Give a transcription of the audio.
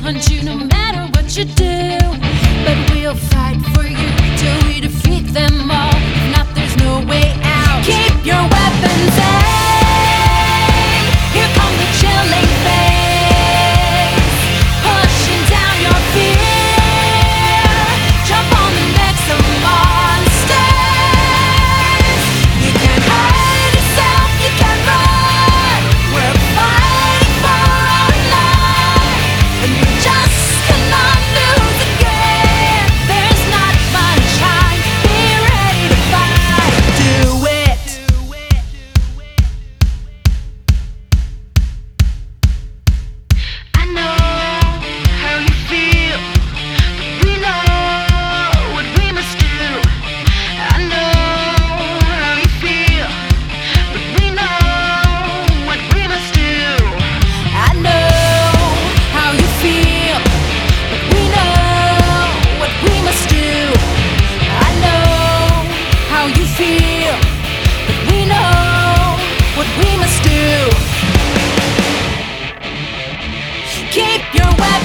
want you no matter what you do. But we'll fight for you till we defeat them all. If not, there's no way out. Keep your weapons aim. Here come the chilling face, pushing down your fear. Jump on the necks of monsters. You can't hide yourself, you can't run. We're fighting for our life, and we just cannot lose again. There's not much time, be ready to fight. Do it. I know how you feel, but we know what we must do. I know how you feel, but we know what we must do. I know how you feel, but we know what we must do. I know how you feel, but we know what we must do. Keep your weapons.